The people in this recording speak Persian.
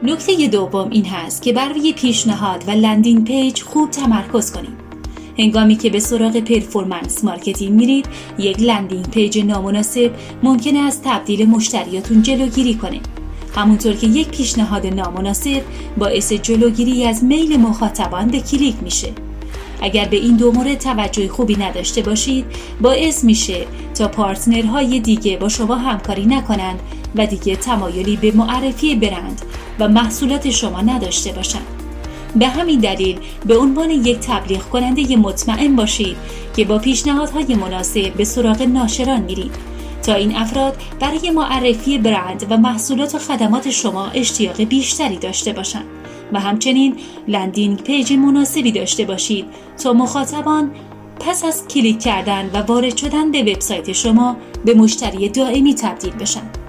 نکته دوم این هست که بر روی پیشنهاد و لندینگ پیج خوب تمرکز کنید. هنگامی که به سراغ پرفورمنس مارکتینگ میرید، یک لندینگ پیج نامناسب ممکنه از تبدیل مشتریاتون جلوگیری کنه. همونطور که یک پیشنهاد نامناسب باعث جلوگیری از میل مخاطبان به کلیک میشه. اگر به این دو مورد توجه خوبی نداشته باشید، باعث میشه تا پارتنرهای دیگه با شما همکاری نکنند و دیگه تمایلی به معرفی برند و محصولات شما نداشته باشند. به همین دلیل به عنوان یک تبلیغ کننده مطمئن باشید که با پیشنهادهای مناسب به سراغ ناشران میرید تا این افراد برای معرفی برند و محصولات و خدمات شما اشتیاق بیشتری داشته باشند و همچنین لندینگ پیج مناسبی داشته باشید تا مخاطبان پس از کلیک کردن و وارد شدن به وبسایت شما به مشتری دائمی تبدیل بشن.